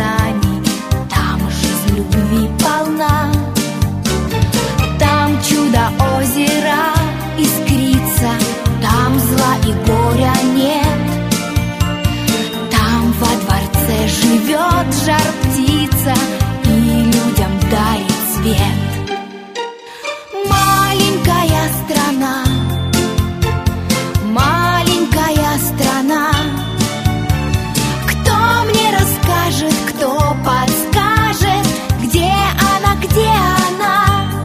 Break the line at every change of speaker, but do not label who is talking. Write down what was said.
знаний, там жизнь любви полна. Там чудо озера искрится, там зла и горя нет. Там во дворце живет жар-птица и людям дарит свет.